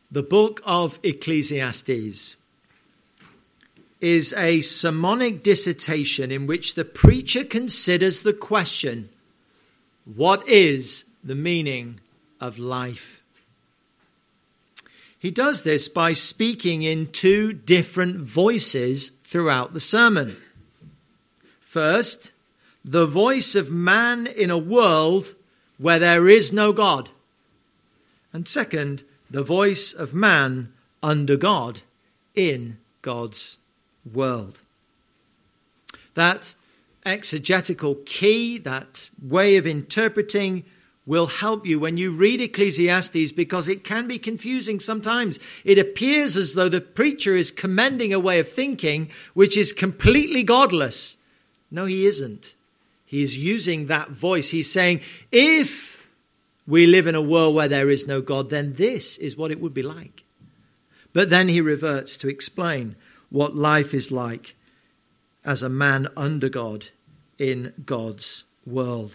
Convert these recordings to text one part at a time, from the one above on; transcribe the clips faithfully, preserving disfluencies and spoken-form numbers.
The book of Ecclesiastes is a sermonic dissertation in which the preacher considers the question, what is the meaning of life? He does this by speaking in two different voices throughout the sermon. First, the voice of man in a world where there is no God. And second, the voice of man under God in God's world. That exegetical key, that way of interpreting, will help you when you read Ecclesiastes, because it can be confusing sometimes. It appears as though the preacher is commending a way of thinking which is completely godless. No, he isn't. He is using that voice. He's saying, if we live in a world where there is no God, then this is what it would be like. But then he reverts to explain what life is like as a man under God in God's world.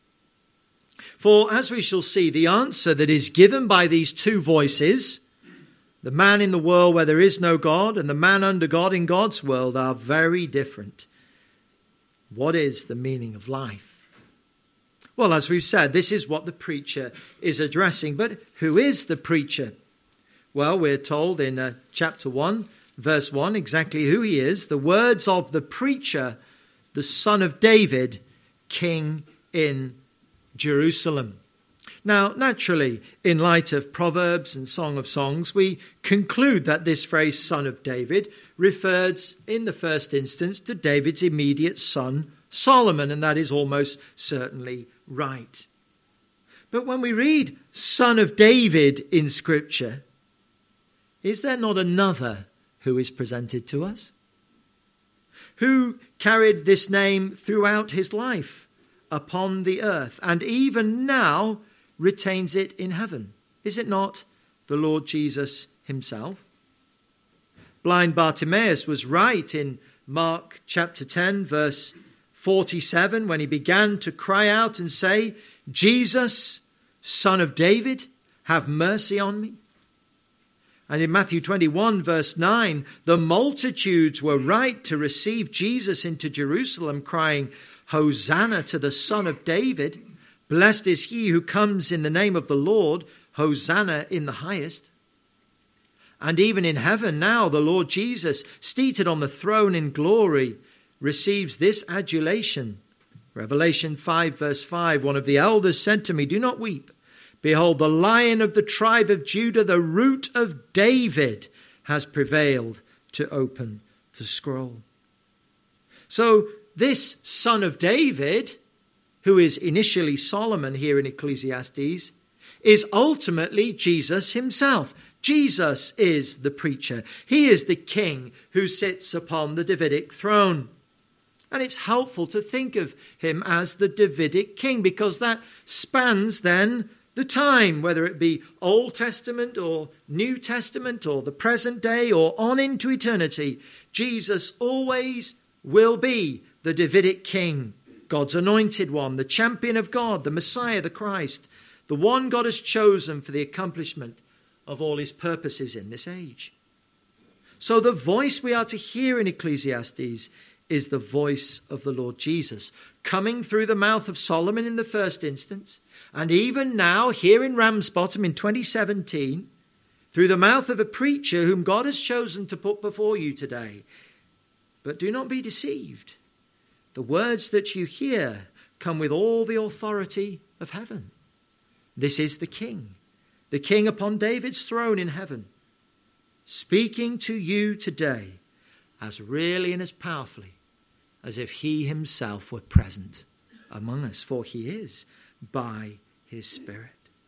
For as we shall see, the answer that is given by these two voices, the man in the world where there is no God and the man under God in God's world, are very different. What is the meaning of life? Well, as we've said, this is what the preacher is addressing. But who is the preacher? Well, we're told in uh, chapter one, verse one, exactly who he is. The words of the preacher, the son of David, king in Jerusalem. Now, naturally, in light of Proverbs and Song of Songs, we conclude that this phrase, son of David, refers in the first instance to David's immediate son, Solomon, and that is almost certainly right. But when we read son of David in Scripture, is there not another who is presented to us? Who carried this name throughout his life upon the earth, and even now retains it in heaven? Is it not the Lord Jesus himself? Blind Bartimaeus was right in Mark chapter ten, verse forty-seven, when he began to cry out and say, Jesus, son of David, have mercy on me. And in Matthew twenty-one, verse nine, the multitudes were right to receive Jesus into Jerusalem, crying, Hosanna to the Son of David. Blessed is he who comes in the name of the Lord. Hosanna in the highest. And even in heaven now, the Lord Jesus, seated on the throne in glory, receives this adulation. Revelation five, verse five, one of the elders said to me, do not weep. Behold, the Lion of the tribe of Judah, the Root of David, has prevailed to open the scroll. So this son of David, who is initially Solomon here in Ecclesiastes, is ultimately Jesus himself. Jesus is the preacher. He is the king who sits upon the Davidic throne. And it's helpful to think of him as the Davidic king, because that spans then the time, whether it be Old Testament or New Testament or the present day or on into eternity. Jesus always will be the Davidic king, God's anointed one, the champion of God, the Messiah, the Christ, the one God has chosen for the accomplishment of all his purposes in this age. So the voice we are to hear in Ecclesiastes is the voice of the Lord Jesus, coming through the mouth of Solomon in the first instance, and even now here in Ramsbottom in twenty seventeen, through the mouth of a preacher whom God has chosen to put before you today. But do not be deceived. The words that you hear come with all the authority of heaven. This is the King, the King upon David's throne in heaven, speaking to you today as really and as powerfully as if he himself were present among us, for he is by his Spirit.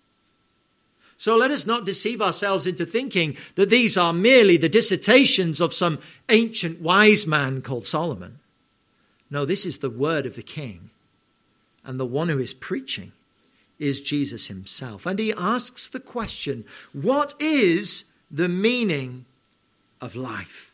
So let us not deceive ourselves into thinking that these are merely the dissertations of some ancient wise man called Solomon. No, this is the word of the King, and the one who is preaching is Jesus himself. And he asks the question, what is the meaning of life?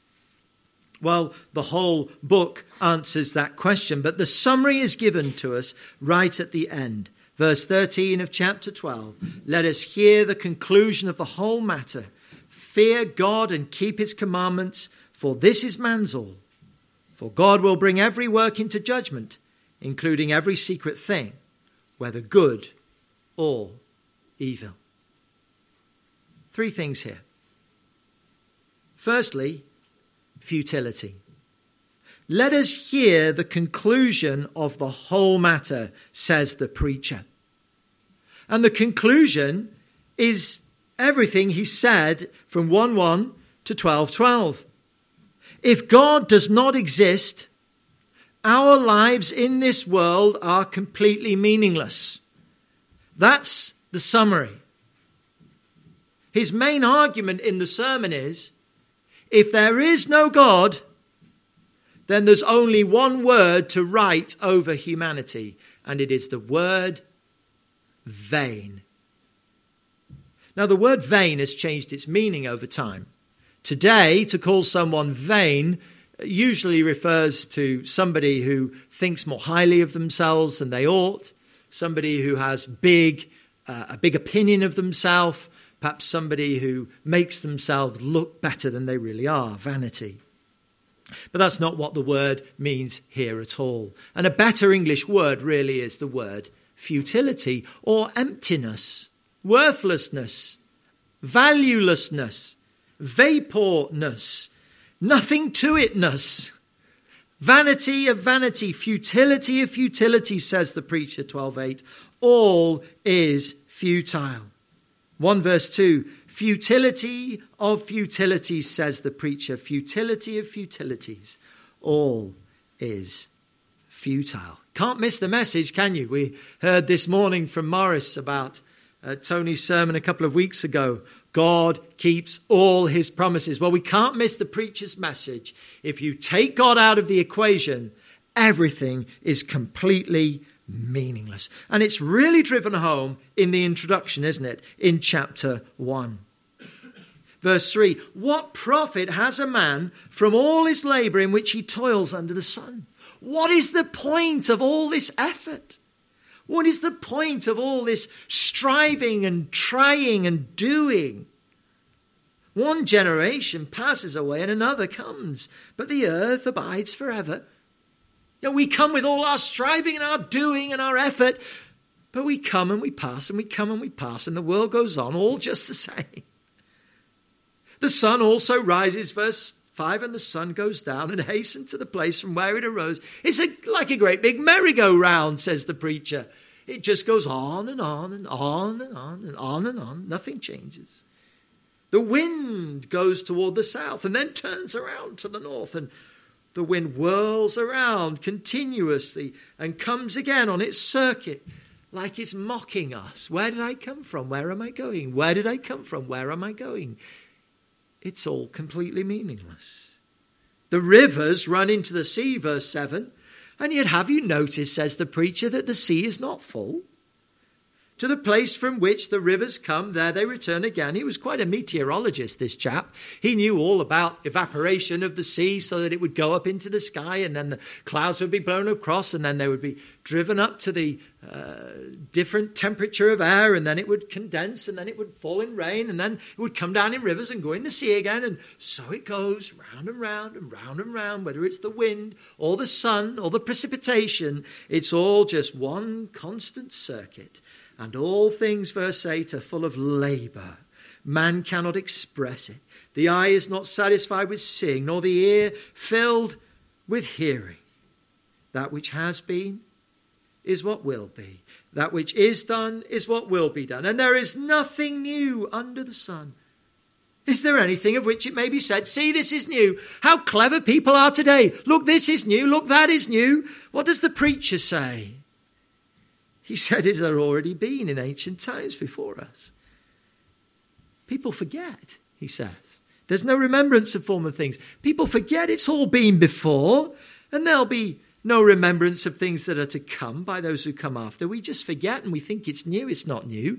Well, the whole book answers that question, but the summary is given to us right at the end. Verse thirteen of chapter twelve, let us hear the conclusion of the whole matter. Fear God and keep his commandments, for this is man's all. For God will bring every work into judgment, including every secret thing, whether good or evil. Three things here. Firstly, futility. Let us hear the conclusion of the whole matter, says the preacher. And the conclusion is everything he said from one one to twelve twelve. If God does not exist, our lives in this world are completely meaningless. That's the summary. His main argument in the sermon is, if there is no God, then there's only one word to write over humanity, and it is the word vain. Now, the word vain has changed its meaning over time. Today, to call someone vain usually refers to somebody who thinks more highly of themselves than they ought, somebody who has big, uh, a big opinion of themselves, perhaps somebody who makes themselves look better than they really are, vanity. But that's not what the word means here at all. And a better English word really is the word futility or emptiness, worthlessness, valuelessness, vaporness, nothing to itness, vanity of vanity, futility of futility, says the preacher, twelve eight. All is futile. one verse two, futility of futilities, says the preacher, futility of futilities. All is futile. Can't miss the message, can you? We heard this morning from Morris about uh, Tony's sermon a couple of weeks ago. God keeps all his promises. Well, we can't miss the preacher's message. If you take God out of the equation, everything is completely meaningless. And it's really driven home in the introduction, isn't it? In chapter one. Verse three, what profit has a man from all his labor in which he toils under the sun? What is the point of all this effort? What is the point of all this striving and trying and doing? One generation passes away and another comes, but the earth abides forever. You know, we come with all our striving and our doing and our effort, but we come and we pass and we come and we pass, and the world goes on all just the same. The sun also rises, verse five, and the sun goes down and hastens to the place from where it arose. It's a, like a great big merry-go-round, says the preacher. It just goes on and on and on and on and on and on. Nothing changes. The wind goes toward the south and then turns around to the north, and the wind whirls around continuously and comes again on its circuit like it's mocking us. Where did I come from? Where am I going? Where did I come from? Where am I going? It's all completely meaningless. The rivers run into the sea, verse seven. And yet have you noticed, says the preacher, that the sea is not full? To the place from which the rivers come, there they return again. He was quite a meteorologist, this chap. He knew all about evaporation of the sea so that it would go up into the sky, and then the clouds would be blown across, and then they would be driven up to the uh, different temperature of air, and then it would condense, and then it would fall in rain, and then it would come down in rivers and go in the sea again. And so it goes round and round and round and round, whether it's the wind or the sun or the precipitation. It's all just one constant circuit. And all things, verse eight, are full of labor. Man cannot express it. The eye is not satisfied with seeing, nor the ear filled with hearing. That which has been is what will be. That which is done is what will be done. And there is nothing new under the sun. Is there anything of which it may be said, see, this is new? How clever people are today. Look, this is new. Look, that is new. What does the preacher say? He said, it had already been in ancient times before us. People forget, he says. There's no remembrance of former things. People forget it's all been before, and there'll be no remembrance of things that are to come by those who come after. We just forget and we think it's new. It's not new.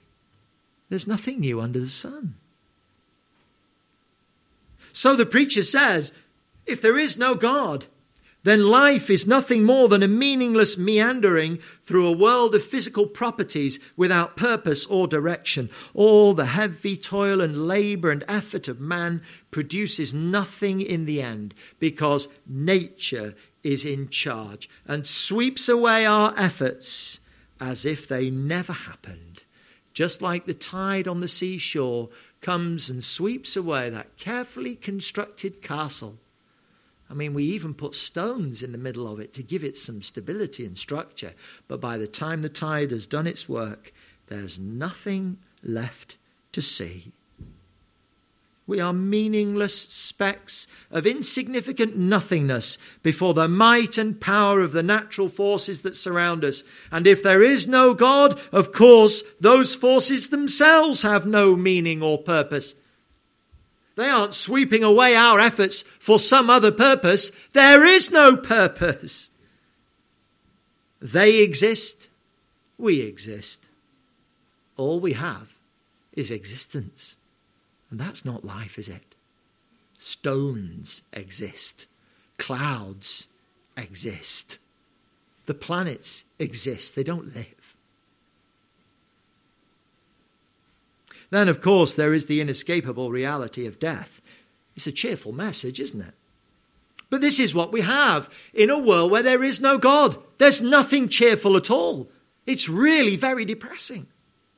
There's nothing new under the sun. So the preacher says, if there is no God, then life is nothing more than a meaningless meandering through a world of physical properties without purpose or direction. All the heavy toil and labor and effort of man produces nothing in the end, because nature is in charge and sweeps away our efforts as if they never happened. Just like the tide on the seashore comes and sweeps away that carefully constructed castle. I mean, we even put stones in the middle of it to give it some stability and structure. But by the time the tide has done its work, there's nothing left to see. We are meaningless specks of insignificant nothingness before the might and power of the natural forces that surround us. And if there is no God, of course, those forces themselves have no meaning or purpose. They aren't sweeping away our efforts for some other purpose. There is no purpose. They exist. We exist. All we have is existence. And that's not life, is it? Stones exist. Clouds exist. The planets exist. They don't live. Then, of course, there is the inescapable reality of death. It's a cheerful message, isn't it? But this is what we have in a world where there is no God. There's nothing cheerful at all. It's really very depressing.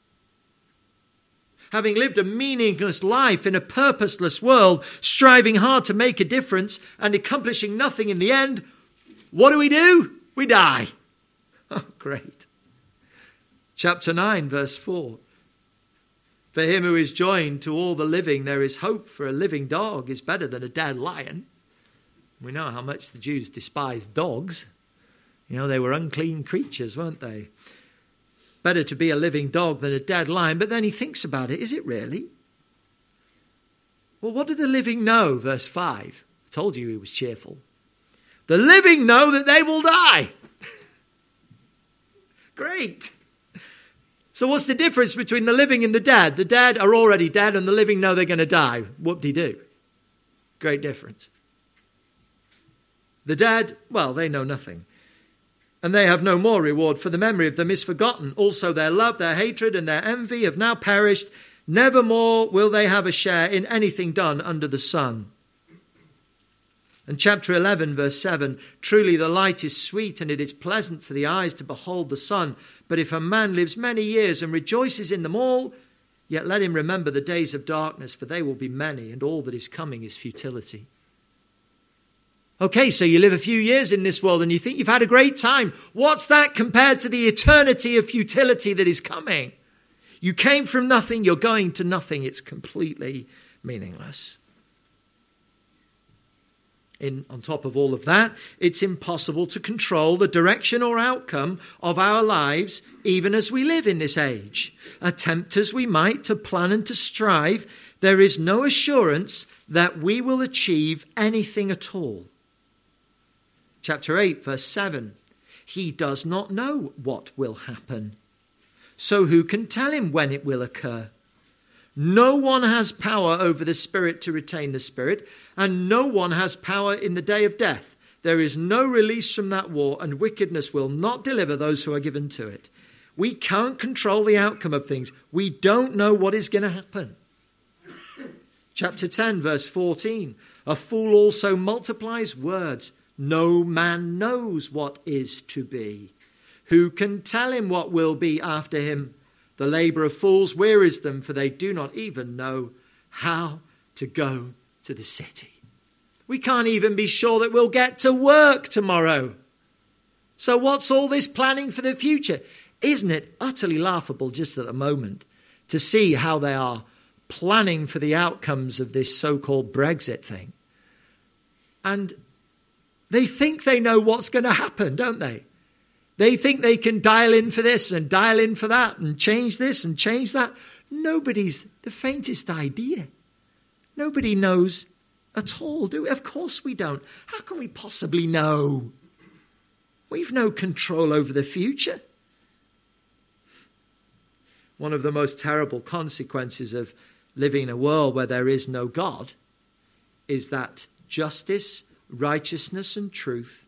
Having lived a meaningless life in a purposeless world, striving hard to make a difference and accomplishing nothing in the end, what do we do? We die. Oh, great. Chapter nine, verse four. For him who is joined to all the living, there is hope, for a living dog is better than a dead lion. We know how much the Jews despised dogs. You know, they were unclean creatures, weren't they? Better to be a living dog than a dead lion. But then he thinks about it. Is it really? Well, what do the living know? Verse five. I told you he was cheerful. The living know that they will die. Great. So what's the difference between the living and the dead? The dead are already dead and the living know they're going to die. Whoop-de-doo. Great difference. The dead, well, they know nothing. And they have no more reward, for the memory of them is forgotten. Also their love, their hatred, and their envy have now perished. Never more will they have a share in anything done under the sun. And chapter eleven, verse seven, truly the light is sweet, and it is pleasant for the eyes to behold the sun. But if a man lives many years and rejoices in them all, yet let him remember the days of darkness, for they will be many, and all that is coming is futility. Okay, so you live a few years in this world and you think you've had a great time. What's that compared to the eternity of futility that is coming? You came from nothing, you're going to nothing. It's completely meaningless. In, on top of all of that, it's impossible to control the direction or outcome of our lives, even as we live in this age. Attempt as we might to plan and to strive, there is no assurance that we will achieve anything at all. Chapter eight, verse seven, he does not know what will happen. So who can tell him when it will occur? No one has power over the spirit to retain the spirit, and no one has power in the day of death. There is no release from that war, and wickedness will not deliver those who are given to it. We can't control the outcome of things. We don't know what is going to happen. Chapter ten, verse fourteen, a fool also multiplies words. No man knows what is to be. Who can tell him what will be after him? The labor of fools wearies them, for they do not even know how to go to the city. We can't even be sure that we'll get to work tomorrow. So what's all this planning for the future? Isn't it utterly laughable just at the moment to see how they are planning for the outcomes of this so-called Brexit thing? And they think they know what's going to happen, don't they? They think they can dial in for this and dial in for that and change this and change that. Nobody's the faintest idea. Nobody knows at all, do we? Of course we don't. How can we possibly know? We've no control over the future. One of the most terrible consequences of living in a world where there is no God is that justice, righteousness, and truth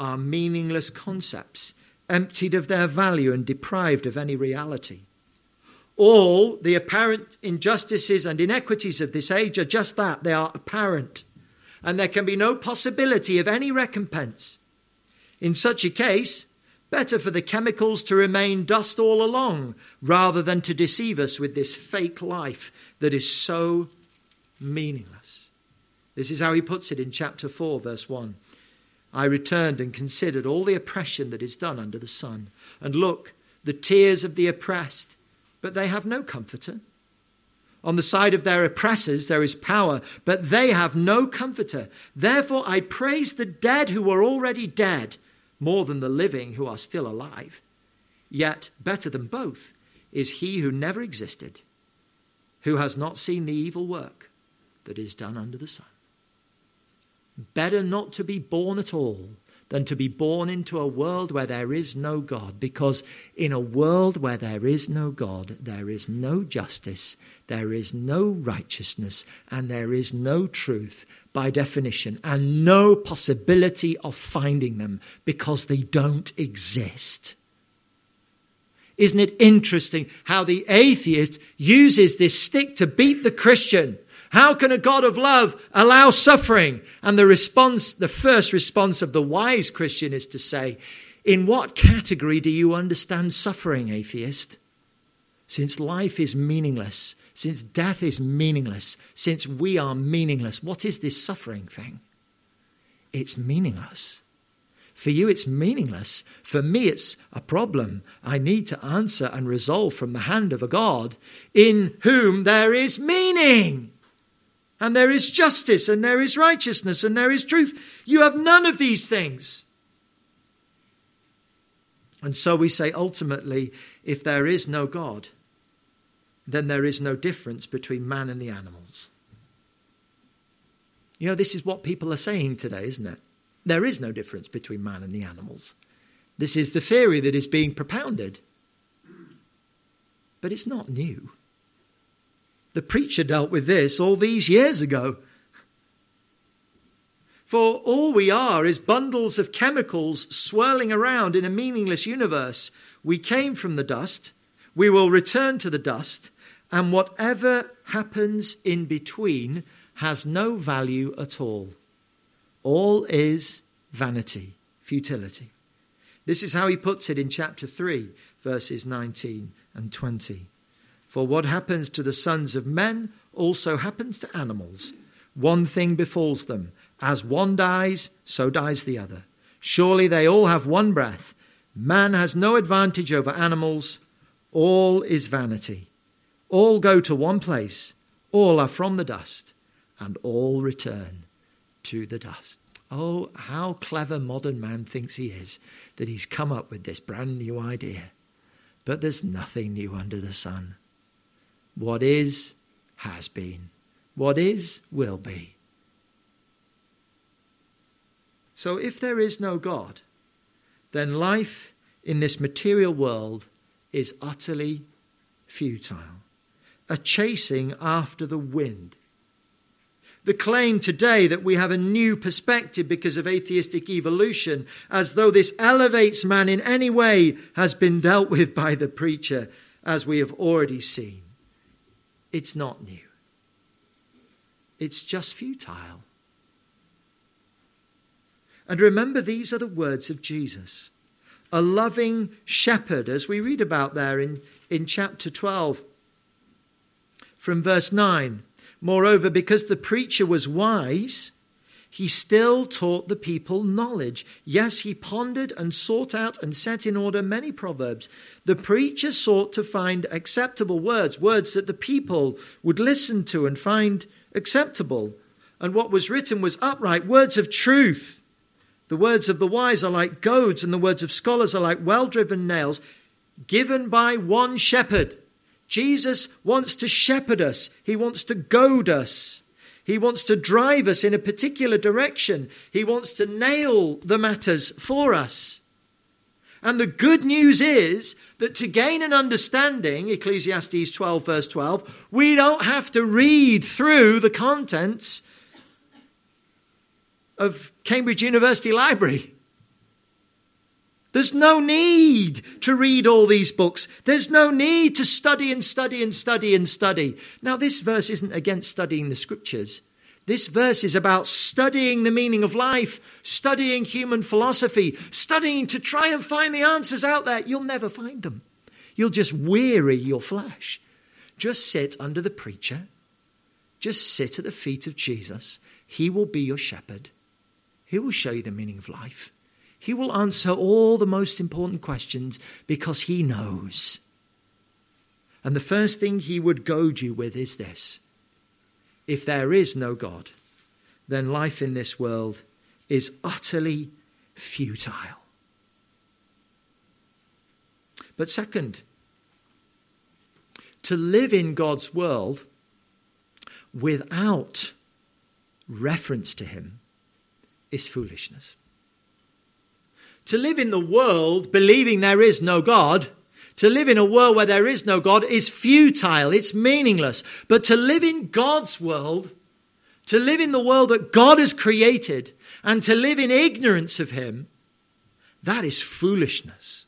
are meaningless concepts, emptied of their value and deprived of any reality. All the apparent injustices and inequities of this age are just that. They are apparent. And there can be no possibility of any recompense. In such a case, better for the chemicals to remain dust all along rather than to deceive us with this fake life that is so meaningless. This is how he puts it in chapter four, verse one. I returned and considered all the oppression that is done under the sun. And look, the tears of the oppressed, but they have no comforter. On the side of their oppressors there is power, but they have no comforter. Therefore I praise the dead who are already dead, more than the living who are still alive. Yet better than both is he who never existed, who has not seen the evil work that is done under the sun. Better not to be born at all than to be born into a world where there is no God, because in a world where there is no God, there is no justice, there is no righteousness, and there is no truth by definition, and no possibility of finding them because they don't exist. Isn't it interesting how the atheist uses this stick to beat the Christian? How can a God of love allow suffering? And the response, the first response of the wise Christian is to say, in what category do you understand suffering, atheist? Since life is meaningless, since death is meaningless, since we are meaningless, what is this suffering thing? It's meaningless. For you, it's meaningless. For me, it's a problem I need to answer and resolve from the hand of a God in whom there is meaning. And there is justice, and there is righteousness, and there is truth. You have none of these things. And so we say, ultimately, if there is no God, then there is no difference between man and the animals. You know, this is what people are saying today, isn't it? There is no difference between man and the animals. This is the theory that is being propounded. But it's not new. The preacher dealt with this all these years ago. For all we are is bundles of chemicals swirling around in a meaningless universe. We came from the dust, we will return to the dust, and whatever happens in between has no value at all. All is vanity, futility. This is how he puts it in chapter three, verses nineteen and twenty. For what happens to the sons of men also happens to animals. One thing befalls them. As one dies, so dies the other. Surely they all have one breath. Man has no advantage over animals. All is vanity. All go to one place. All are from the dust, and all return to the dust. Oh, how clever modern man thinks he is, that he's come up with this brand new idea. But there's nothing new under the sun. What is, has been. What is, will be. So if there is no God, then life in this material world is utterly futile. A chasing after the wind. The claim today that we have a new perspective because of atheistic evolution, as though this elevates man in any way, has been dealt with by the preacher, as we have already seen. It's not new. It's just futile. And remember, these are the words of Jesus. A loving shepherd, as we read about there in, in chapter twelve, from verse nine. Moreover, because the preacher was wise, he still taught the people knowledge. Yes, he pondered and sought out and set in order many proverbs. The preacher sought to find acceptable words, words that the people would listen to and find acceptable. And what was written was upright, words of truth. The words of the wise are like goads, and the words of scholars are like well-driven nails, given by one shepherd. Jesus wants to shepherd us. He wants to goad us. He wants to drive us in a particular direction. He wants to nail the matters for us. And the good news is that to gain an understanding, Ecclesiastes twelve verse twelve, we don't have to read through the contents of Cambridge University Library. There's no need to read all these books. There's no need to study and study and study and study. Now, this verse isn't against studying the scriptures. This verse is about studying the meaning of life, studying human philosophy, studying to try and find the answers out there. You'll never find them. You'll just weary your flesh. Just sit under the preacher. Just sit at the feet of Jesus. He will be your shepherd. He will show you the meaning of life. He will answer all the most important questions because he knows. And the first thing he would goad you with is this. If there is no God, then life in this world is utterly futile. But second, to live in God's world without reference to him is foolishness. To live in the world believing there is no God, to live in a world where there is no God is futile, it's meaningless. But to live in God's world, to live in the world that God has created, and to live in ignorance of him, that is foolishness.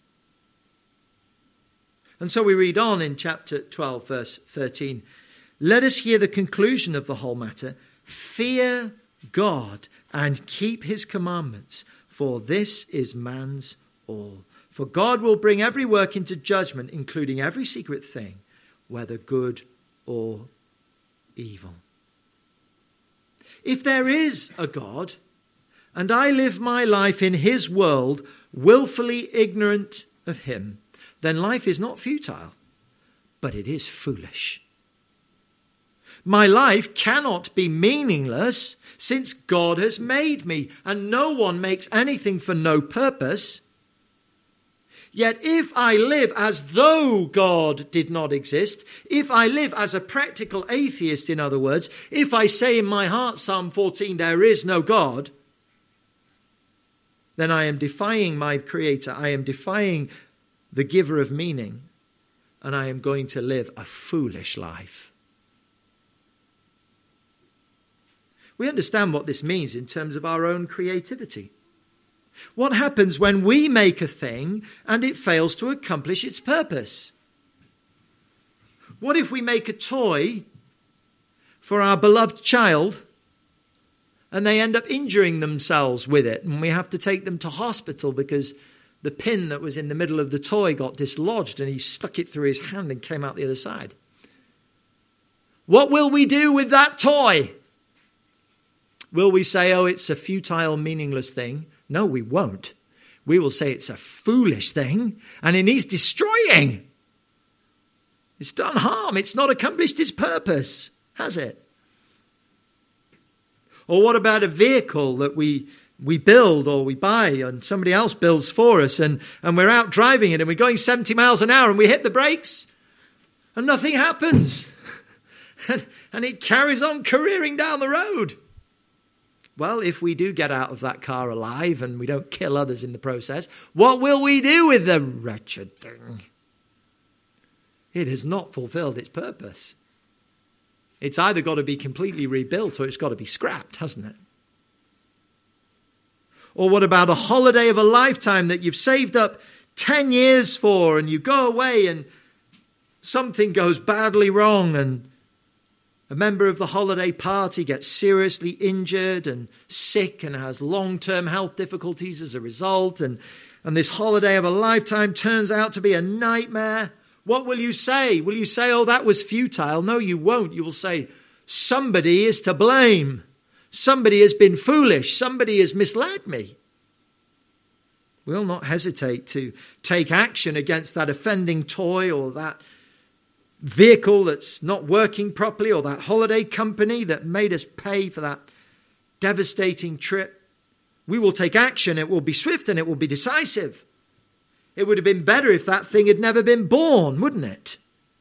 And so we read on in chapter twelve, verse thirteen. Let us hear the conclusion of the whole matter. Fear God and keep his commandments, for this is man's all. For God will bring every work into judgment, including every secret thing, whether good or evil. If there is a God, and I live my life in his world, willfully ignorant of him, then life is not futile, but it is foolish. My life cannot be meaningless since God has made me, and no one makes anything for no purpose. Yet if I live as though God did not exist, if I live as a practical atheist, in other words, if I say in my heart, Psalm fourteen, there is no God, then I am defying my Creator. I am defying the giver of meaning, and I am going to live a foolish life. We understand what this means in terms of our own creativity. What happens when we make a thing and it fails to accomplish its purpose? What if we make a toy for our beloved child and they end up injuring themselves with it, and we have to take them to hospital because the pin that was in the middle of the toy got dislodged and he stuck it through his hand and came out the other side? What will we do with that toy? Will we say, oh, it's a futile, meaningless thing? No, we won't. We will say it's a foolish thing and it needs destroying. It's done harm. It's not accomplished its purpose, has it? Or what about a vehicle that we we build or we buy and somebody else builds for us, and, and we're out driving it and we're going seventy miles an hour and we hit the brakes and nothing happens. and, and it carries on careering down the road. Well, if we do get out of that car alive and we don't kill others in the process, what will we do with the wretched thing? It has not fulfilled its purpose. It's either got to be completely rebuilt or it's got to be scrapped, hasn't it? Or what about a holiday of a lifetime that you've saved up ten years for, and you go away and something goes badly wrong and a member of the holiday party gets seriously injured and sick and has long-term health difficulties as a result, and, and this holiday of a lifetime turns out to be a nightmare? What will you say? Will you say, oh, that was futile? No, you won't. You will say, somebody is to blame. Somebody has been foolish. Somebody has misled me. We'll not hesitate to take action against that offending toy or that vehicle that's not working properly, or that holiday company that made us pay for that devastating trip. We will take action. It will be swift and it will be decisive. It would have been better if that thing had never been born, wouldn't it?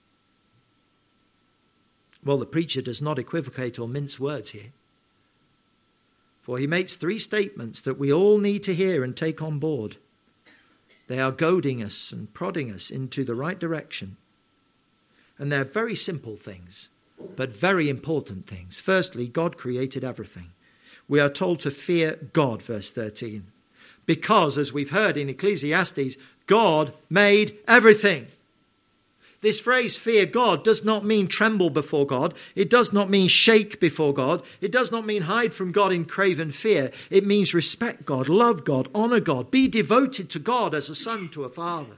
Well, the preacher does not equivocate or mince words here, for he makes three statements that we all need to hear and take on board. They are goading us and prodding us into the right direction. And they're very simple things, but very important things. Firstly, God created everything. We are told to fear God, verse thirteen. Because, as we've heard in Ecclesiastes, God made everything. This phrase, fear God, does not mean tremble before God. It does not mean shake before God. It does not mean hide from God in craven fear. It means respect God, love God, honor God, be devoted to God as a son to a father.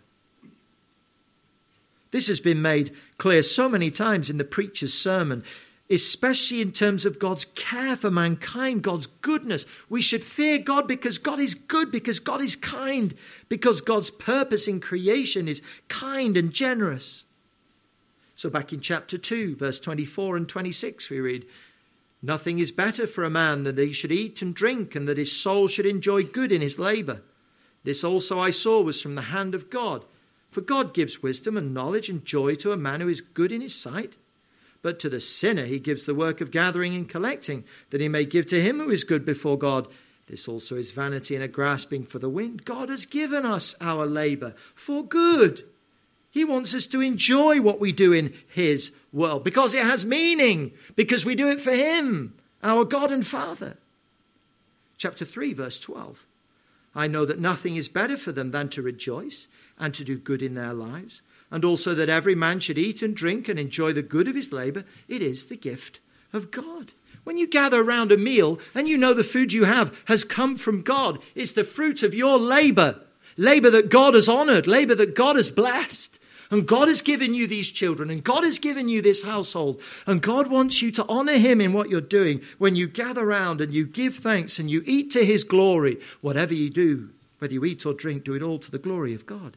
This has been made clear so many times in the preacher's sermon, especially in terms of God's care for mankind, God's goodness. We should fear God because God is good, because God is kind, because God's purpose in creation is kind and generous. So back in chapter two, verse twenty-four and twenty-six, we read, "Nothing is better for a man than that he should eat and drink, and that his soul should enjoy good in his labor. This also I saw was from the hand of God. For God gives wisdom and knowledge and joy to a man who is good in his sight. But to the sinner he gives the work of gathering and collecting, that he may give to him who is good before God. This also is vanity and a grasping for the wind. God has given us our labor for good. He wants us to enjoy what we do in his world because it has meaning, because we do it for him, our God and Father." Chapter three, verse twelve. "I know that nothing is better for them than to rejoice and to do good in their lives, and also that every man should eat and drink and enjoy the good of his labor. It is the gift of God." When you gather around a meal and you know the food you have has come from God, it's the fruit of your labor, labor that God has honored, labor that God has blessed. And God has given you these children, and God has given you this household, and God wants you to honor him in what you're doing when you gather around and you give thanks and you eat to his glory. Whatever you do, whether you eat or drink, do it all to the glory of God.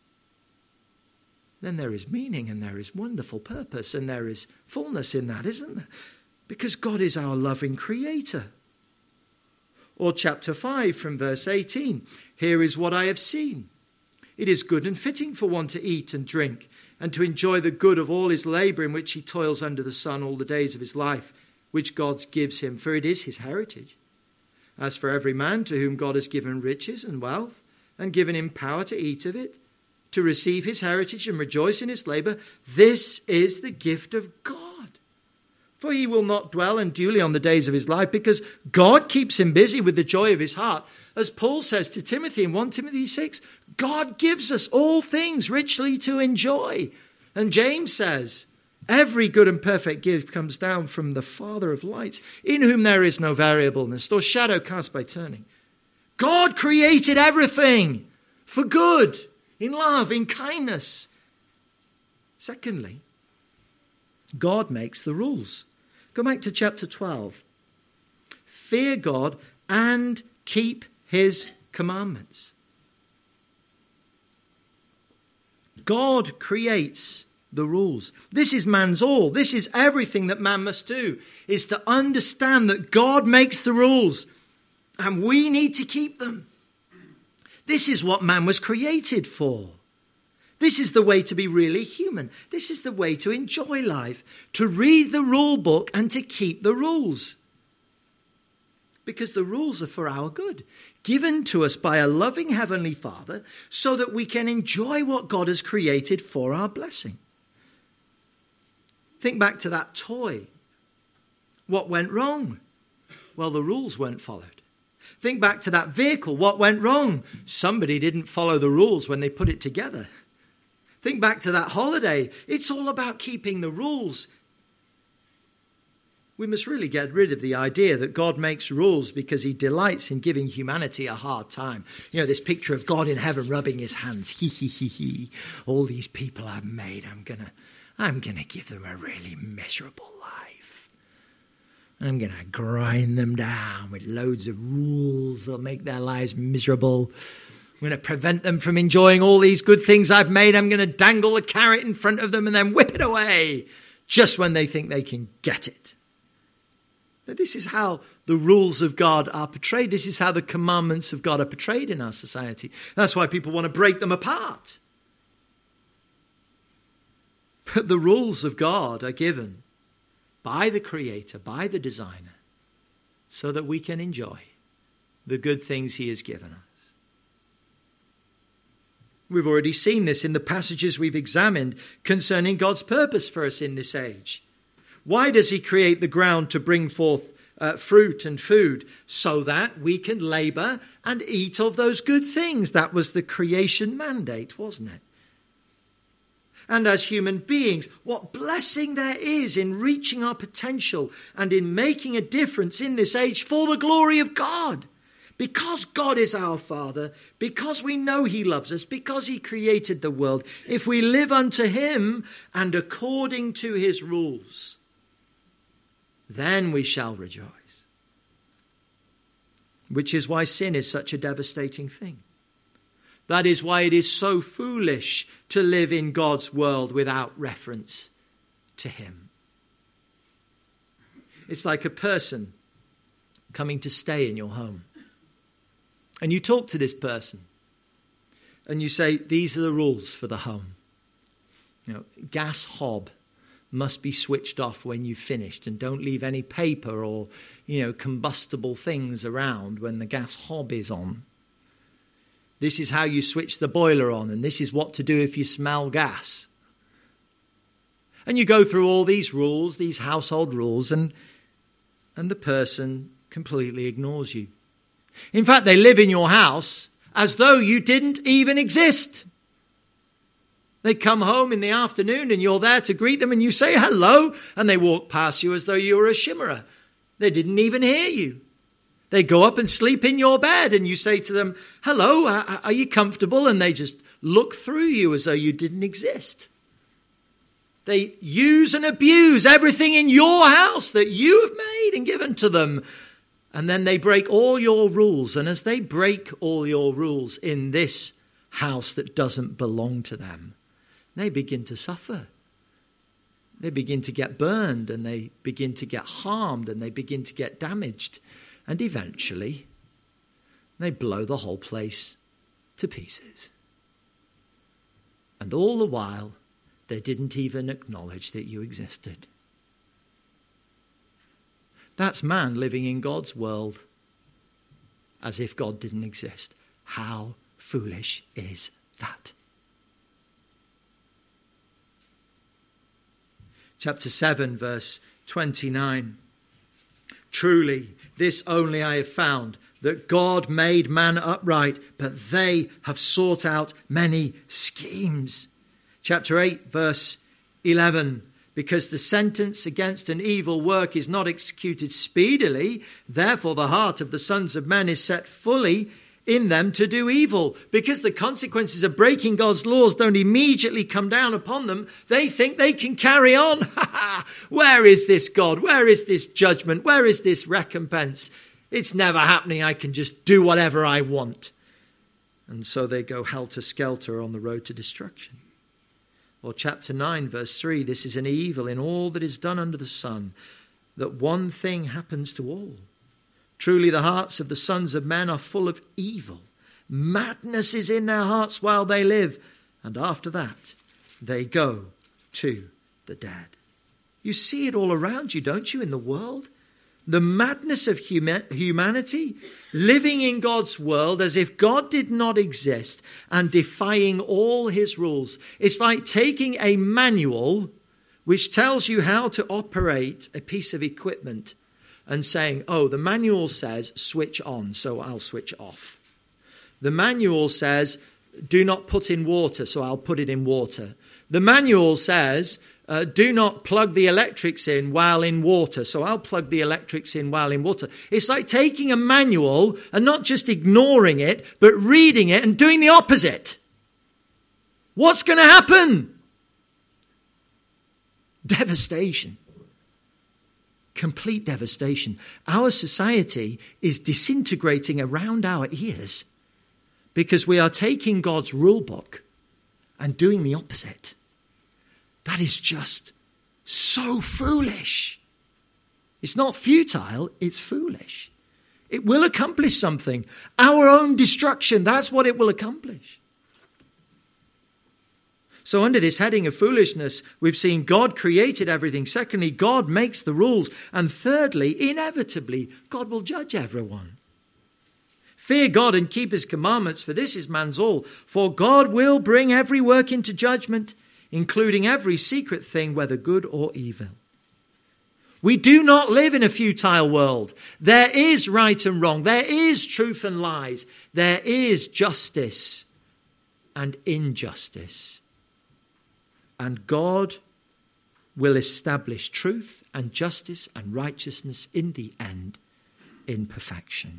Then there is meaning and there is wonderful purpose and there is fullness in that, isn't there? Because God is our loving creator. Or chapter five from verse eighteen. "Here is what I have seen. It is good and fitting for one to eat and drink and to enjoy the good of all his labor in which he toils under the sun all the days of his life, which God gives him, for it is his heritage. As for every man to whom God has given riches and wealth and given him power to eat of it, to receive his heritage and rejoice in his labor, this is the gift of God. For he will not dwell unduly on the days of his life, because God keeps him busy with the joy of his heart." As Paul says to Timothy in First Timothy six, God gives us all things richly to enjoy. And James says, "Every good and perfect gift comes down from the Father of lights, in whom there is no variableness or shadow cast by turning." God created everything for good, in love, in kindness. Secondly, God makes the rules. Go back to chapter twelve. Fear God and keep his commandments. God creates the rules. This is man's all. This is everything that man must do, is to understand that God makes the rules and we need to keep them. This is what man was created for. This is the way to be really human. This is the way to enjoy life, to read the rule book and to keep the rules. Because the rules are for our good, given to us by a loving heavenly Father so that we can enjoy what God has created for our blessing. Think back to that toy. What went wrong? Well, the rules weren't followed. Think back to that vehicle. What went wrong? Somebody didn't follow the rules when they put it together. Think back to that holiday. It's all about keeping the rules. We must really get rid of the idea that God makes rules because he delights in giving humanity a hard time. You know, this picture of God in heaven rubbing his hands. Hee, hee, hee, hee. All these people I've made, I'm going to I'm gonna give them a really miserable life. I'm going to grind them down with loads of rules that'll make their lives miserable. I'm going to prevent them from enjoying all these good things I've made. I'm going to dangle the carrot in front of them and then whip it away just when they think they can get it. But this is how the rules of God are portrayed. This is how the commandments of God are portrayed in our society. That's why people want to break them apart. But the rules of God are given by the Creator, by the Designer, so that we can enjoy the good things he has given us. We've already seen this in the passages we've examined concerning God's purpose for us in this age. Why does he create the ground to bring forth uh, fruit and food so that we can labor and eat of those good things. That was the creation mandate, wasn't it? And as human beings, what blessing there is in reaching our potential and in making a difference in this age for the glory of God. Because God is our Father, because we know he loves us, because he created the world, if we live unto him and according to his rules, then we shall rejoice. Which is why sin is such a devastating thing. That is why it is so foolish to live in God's world without reference to him. It's like a person coming to stay in your home. And you talk to this person and you say, these are the rules for the home. You know, gas hob must be switched off when you've finished, and don't leave any paper or, you know, combustible things around when the gas hob is on. This is how you switch the boiler on, and this is what to do if you smell gas. And you go through all these rules, these household rules, and, and the person completely ignores you. In fact, they live in your house as though you didn't even exist. They come home in the afternoon and you're there to greet them and you say hello, and they walk past you as though you were a chimera. They didn't even hear you. They go up and sleep in your bed and you say to them, hello, are you comfortable? And they just look through you as though you didn't exist. They use and abuse everything in your house that you have made and given to them. And then they break all your rules. And as they break all your rules in this house that doesn't belong to them, they begin to suffer. They begin to get burned, and they begin to get harmed, and they begin to get damaged. And eventually, they blow the whole place to pieces. And all the while, they didn't even acknowledge that you existed. That's man living in God's world as if God didn't exist. How foolish is that? Chapter seven, verse twenty-nine. Truly, this only I have found, that God made man upright, but they have sought out many schemes. Chapter eight, verse eleven. Because the sentence against an evil work is not executed speedily, therefore the heart of the sons of men is set fully in them to do evil. Because the consequences of breaking God's laws don't immediately come down upon them, they think they can carry on. Where is this God? Where is this judgment? Where is this recompense? It's never happening. I can just do whatever I want. And so they go helter-skelter on the road to destruction. Or chapter nine, verse three, this is an evil in all that is done under the sun, that one thing happens to all. Truly the hearts of the sons of men are full of evil. Madness is in their hearts while they live, and after that they go to the dead. You see it all around you, don't you, in the world? The madness of huma- humanity, living in God's world as if God did not exist and defying all his rules. It's like taking a manual which tells you how to operate a piece of equipment and saying, oh, the manual says switch on, so I'll switch off. The manual says do not put in water, so I'll put it in water. The manual says Uh, do not plug the electrics in while in water, so I'll plug the electrics in while in water. It's like taking a manual and not just ignoring it, but reading it and doing the opposite. What's going to happen? Devastation. Complete devastation. Our society is disintegrating around our ears because we are taking God's rule book and doing the opposite. That is just so foolish. It's not futile, it's foolish. It will accomplish something. Our own destruction, that's what it will accomplish. So under this heading of foolishness, we've seen God created everything. Secondly, God makes the rules. And thirdly, inevitably, God will judge everyone. Fear God and keep his commandments, for this is man's all. For God will bring every work into judgment, including every secret thing, whether good or evil. We do not live in a futile world. There is right and wrong. There is truth and lies. There is justice and injustice. And God will establish truth and justice and righteousness in the end in perfection.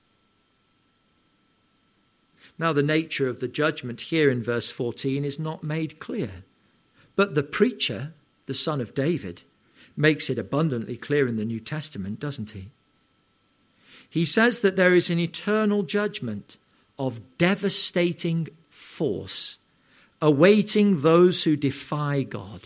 Now, the nature of the judgment here in verse fourteen is not made clear. But the preacher, the son of David, makes it abundantly clear in the New Testament, doesn't he? He says that there is an eternal judgment of devastating force awaiting those who defy God.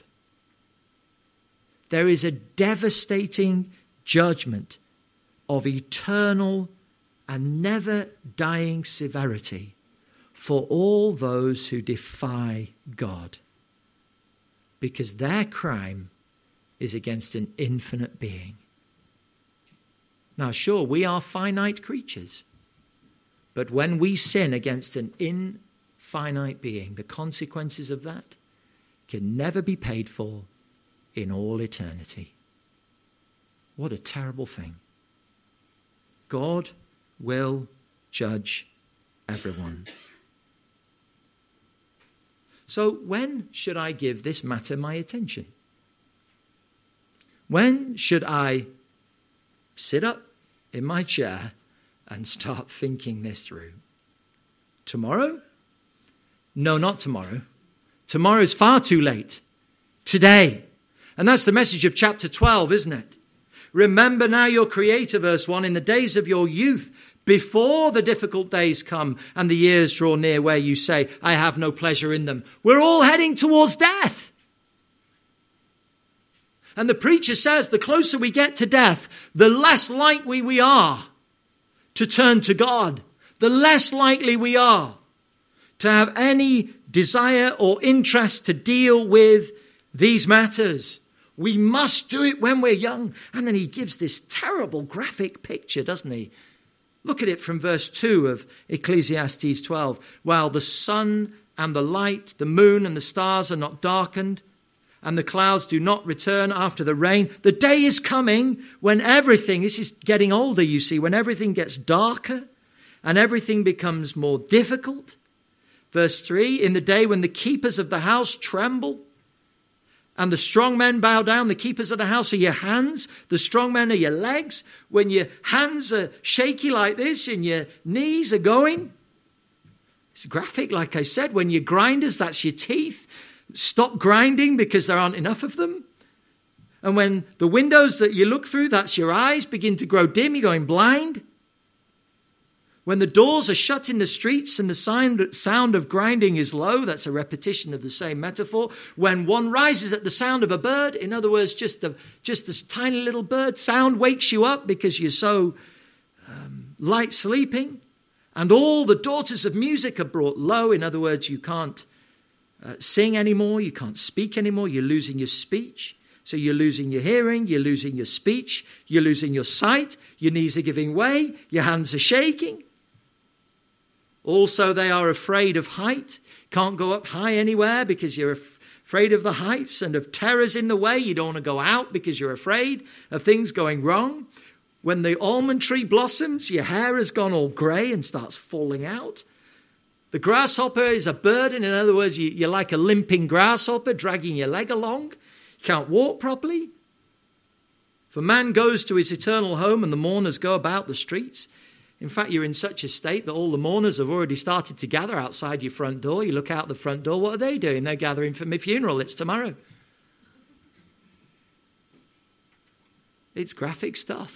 There is a devastating judgment of eternal and never dying severity for all those who defy God, because their crime is against an infinite being. Now, sure, we are finite creatures, but when we sin against an infinite being, the consequences of that can never be paid for in all eternity. What a terrible thing. God will judge everyone. So when should I give this matter my attention? When should I sit up in my chair and start thinking this through? Tomorrow? No, not tomorrow. Tomorrow is far too late. Today. And that's the message of chapter twelve, isn't it? Remember now your Creator, verse one, in the days of your youth, before the difficult days come and the years draw near where you say, I have no pleasure in them. We're all heading towards death. And the preacher says the closer we get to death, the less likely we are to turn to God. The less likely we are to have any desire or interest to deal with these matters. We must do it when we're young. And then he gives this terrible graphic picture, doesn't he? Look at it from verse two of Ecclesiastes twelve. While the sun and the light, the moon and the stars are not darkened, and the clouds do not return after the rain, the day is coming when everything, this is getting older, you see, when everything gets darker and everything becomes more difficult. Verse three, in the day when the keepers of the house tremble, and the strong men bow down. The keepers of the house are your hands. The strong men are your legs. When your hands are shaky like this and your knees are going. It's graphic, like I said. When you're grinders, that's your teeth. Stop grinding because there aren't enough of them. And when the windows that you look through, that's your eyes, begin to grow dim, you're going blind. When the doors are shut in the streets and the sound of grinding is low, that's a repetition of the same metaphor. When one rises at the sound of a bird, in other words, just a, just this tiny little bird sound wakes you up because you're so um, light sleeping. And all the daughters of music are brought low. In other words, you can't uh, sing anymore, you can't speak anymore, you're losing your speech. So you're losing your hearing, you're losing your speech, you're losing your sight, your knees are giving way, your hands are shaking. Also, they are afraid of height. Can't go up high anywhere because you're af- afraid of the heights and of terrors in the way. You don't want to go out because you're afraid of things going wrong. When the almond tree blossoms, your hair has gone all grey and starts falling out. The grasshopper is a burden. In other words, you, you're like a limping grasshopper dragging your leg along. You can't walk properly. For man goes to his eternal home and the mourners go about the streets. In fact, you're in such a state that all the mourners have already started to gather outside your front door. You look out the front door, what are they doing? They're gathering for my funeral. It's tomorrow. It's graphic stuff.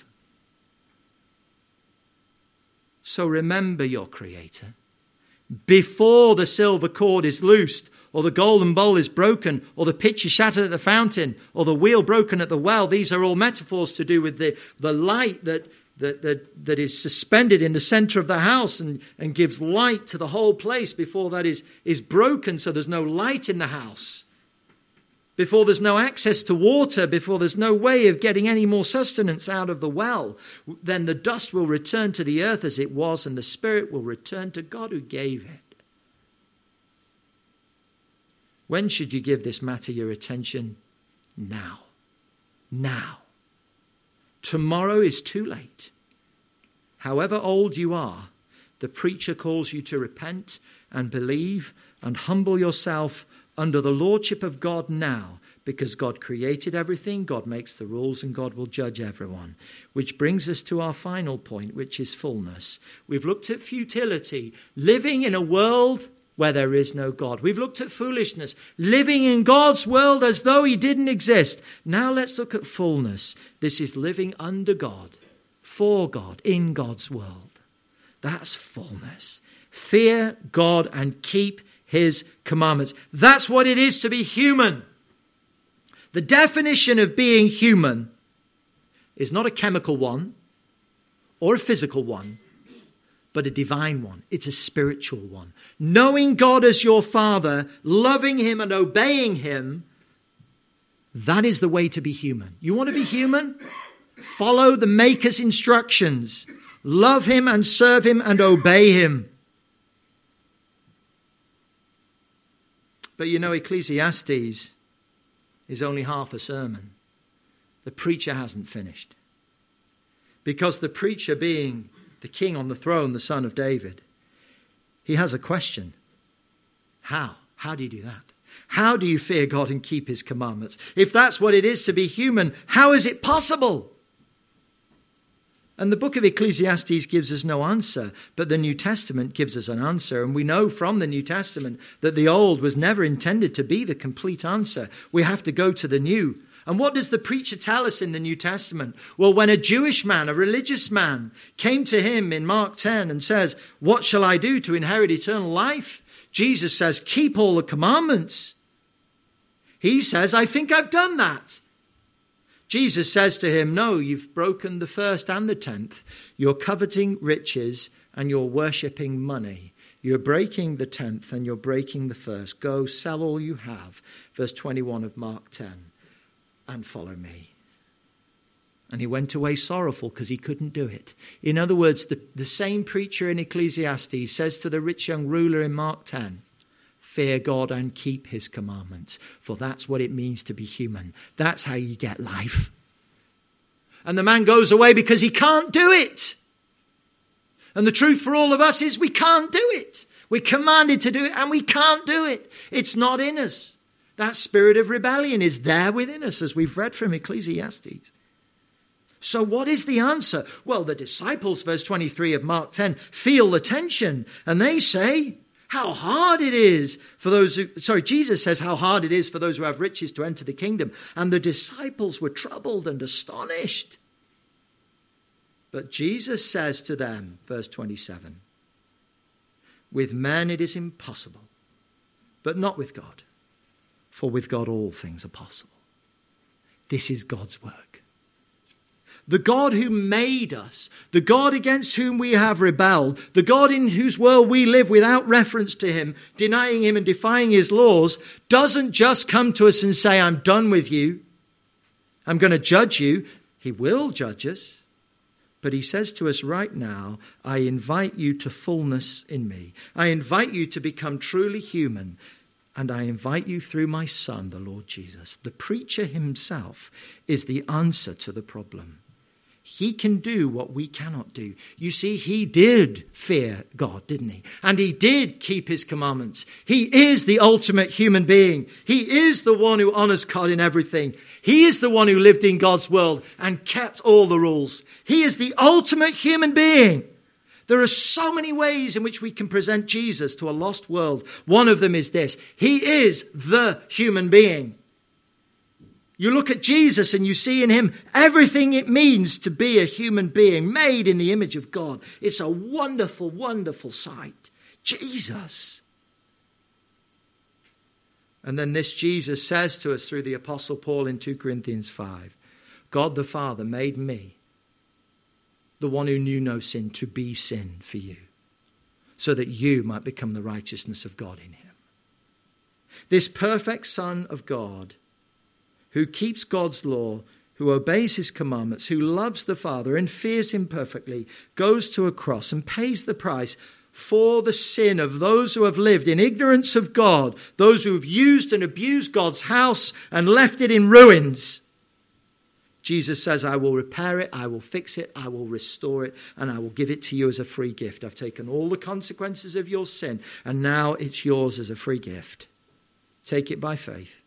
So remember your Creator. Before the silver cord is loosed, or the golden bowl is broken, or the pitcher shattered at the fountain, or the wheel broken at the well, these are all metaphors to do with the, the light that That, that, that is suspended in the center of the house and, and gives light to the whole place before that is, is broken, so there's no light in the house. Before there's no access to water, before there's no way of getting any more sustenance out of the well, then the dust will return to the earth as it was, and the spirit will return to God who gave it. When should you give this matter your attention? Now. Now. Tomorrow is too late. However old you are, the preacher calls you to repent and believe and humble yourself under the lordship of God now, because God created everything, God makes the rules, and God will judge everyone. Which brings us to our final point, which is fullness. We've looked at futility, living in a world where there is no God. We've looked at foolishness, living in God's world as though he didn't exist. Now let's look at fullness. This is living under God, for God, in God's world. That's fullness. Fear God and keep his commandments. That's what it is to be human. The definition of being human is not a chemical one or a physical one, but a divine one. It's a spiritual one. Knowing God as your Father, loving him and obeying him, that is the way to be human. You want to be human? Follow the Maker's instructions. Love him and serve him and obey him. But you know, Ecclesiastes is only half a sermon. The preacher hasn't finished. Because the preacher, being the king on the throne, the son of David, he has a question. How? How do you do that? How do you fear God and keep his commandments? If that's what it is to be human, how is it possible? And the book of Ecclesiastes gives us no answer, but the New Testament gives us an answer. And we know from the New Testament that the Old was never intended to be the complete answer. We have to go to the New. And what does the preacher tell us in the New Testament? Well, when a Jewish man, a religious man, came to him in Mark ten and says, "What shall I do to inherit eternal life?" Jesus says, "Keep all the commandments." He says, "I think I've done that." Jesus says to him, "No, you've broken the first and the tenth. You're coveting riches and you're worshipping money. You're breaking the tenth and you're breaking the first. Go, sell all you have." Verse twenty-one of Mark ten. "And follow me." And he went away sorrowful because he couldn't do it. In other words, the, the same preacher in Ecclesiastes says to the rich young ruler in Mark ten, "Fear God and keep his commandments, for that's what it means to be human. That's how you get life." And the man goes away because he can't do it. And the truth for all of us is we can't do it. We're commanded to do it and we can't do it. It's not in us. That spirit of rebellion is there within us, as we've read from Ecclesiastes. So what is the answer? Well, the disciples, verse twenty-three of Mark ten, feel the tension and they say, how hard it is for those who, sorry, Jesus says how hard it is for those who have riches to enter the kingdom. And the disciples were troubled and astonished. But Jesus says to them, verse twenty-seven, "With men it is impossible, but not with God. For with God all things are possible." This is God's work. The God who made us, the God against whom we have rebelled, the God in whose world we live without reference to him, denying him and defying his laws, doesn't just come to us and say, "I'm done with you. I'm going to judge you." He will judge us. But he says to us right now, "I invite you to fullness in me. I invite you to become truly human. And I invite you through my Son, the Lord Jesus." The preacher himself is the answer to the problem. He can do what we cannot do. You see, he did fear God, didn't he? And he did keep his commandments. He is the ultimate human being. He is the one who honors God in everything. He is the one who lived in God's world and kept all the rules. He is the ultimate human being. There are so many ways in which we can present Jesus to a lost world. One of them is this: he is the human being. You look at Jesus and you see in him everything it means to be a human being made in the image of God. It's a wonderful, wonderful sight. Jesus. And then this Jesus says to us through the Apostle Paul in two Corinthians five, "God the Father made me, the one who knew no sin, to be sin for you, so that you might become the righteousness of God in him." This perfect Son of God, who keeps God's law, who obeys his commandments, who loves the Father and fears him perfectly, goes to a cross and pays the price for the sin of those who have lived in ignorance of God, those who have used and abused God's house and left it in ruins. Jesus says, I will repair it, I will fix it, I will restore it, and I will give it to you as a free gift. I've taken all the consequences of your sin, and now it's yours as a free gift. Take it by faith.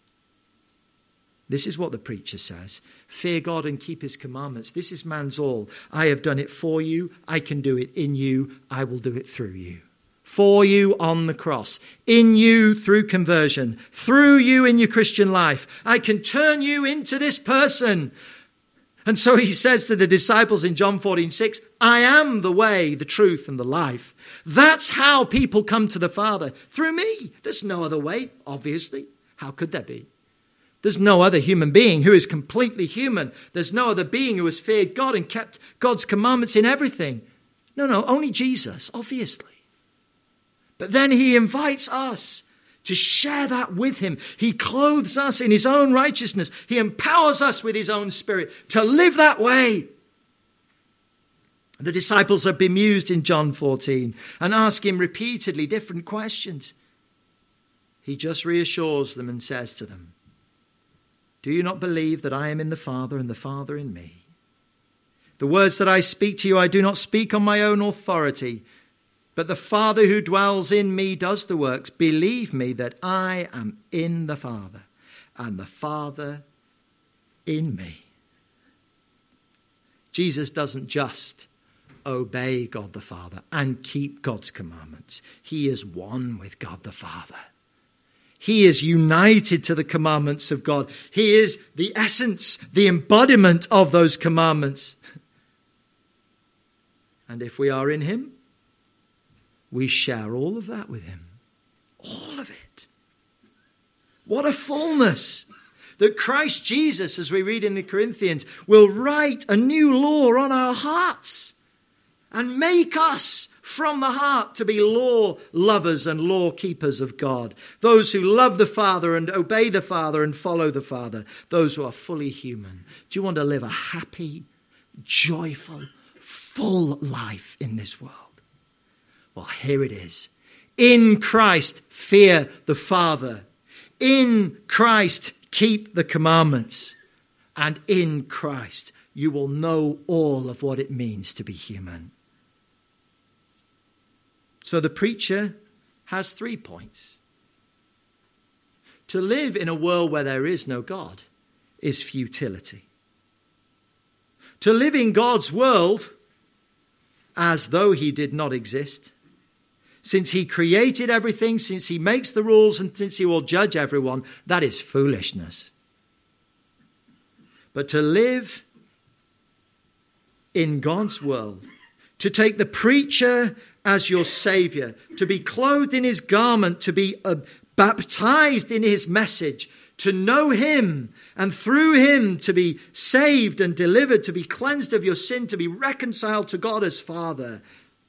This is what the preacher says. Fear God and keep his commandments. This is man's all. I have done it for you. I can do it in you. I will do it through you. For you on the cross. In you through conversion. Through you in your Christian life. I can turn you into this person. And so he says to the disciples in John fourteen six, I am the way, the truth, and the life. That's how people come to the Father. Through me. There's no other way, obviously. How could there be? There's no other human being who is completely human. There's no other being who has feared God and kept God's commandments in everything. No, no, only Jesus, obviously. But then he invites us to share that with him. He clothes us in his own righteousness. He empowers us with his own spirit to live that way. The disciples are bemused in John fourteen and ask him repeatedly different questions. He just reassures them and says to them, do you not believe that I am in the Father and the Father in me? The words that I speak to you, I do not speak on my own authority, but the Father who dwells in me does the works. Believe me that I am in the Father and the Father in me. Jesus doesn't just obey God the Father and keep God's commandments. He is one with God the Father. He is united to the commandments of God. He is the essence, the embodiment of those commandments. And if we are in him, we share all of that with him. All of it. What a fullness that Christ Jesus, as we read in the Corinthians, will write a new law on our hearts and make us from the heart to be law lovers and law keepers of God. Those who love the Father and obey the Father and follow the Father. Those who are fully human. Do you want to live a happy, joyful, full life in this world? Well, here it is. In Christ, fear the Father. In Christ, keep the commandments. And in Christ, you will know all of what it means to be human. So the preacher has three points. To live in a world where there is no God is futility. To live in God's world as though he did not exist, since he created everything, since he makes the rules, and since he will judge everyone, that is foolishness. But to live in God's world, to take the preacher as your Savior, to be clothed in his garment, to be uh, baptized in his message, to know him, and through him to be saved and delivered, to be cleansed of your sin, to be reconciled to God as Father.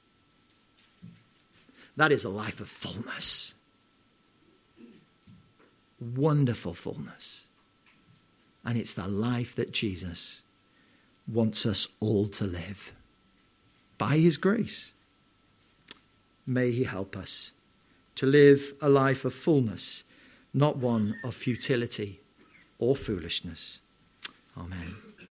That is a life of fullness. Wonderful fullness. And it's the life that Jesus wants us all to live by his grace. May he help us to live a life of fullness, not one of futility or foolishness. Amen.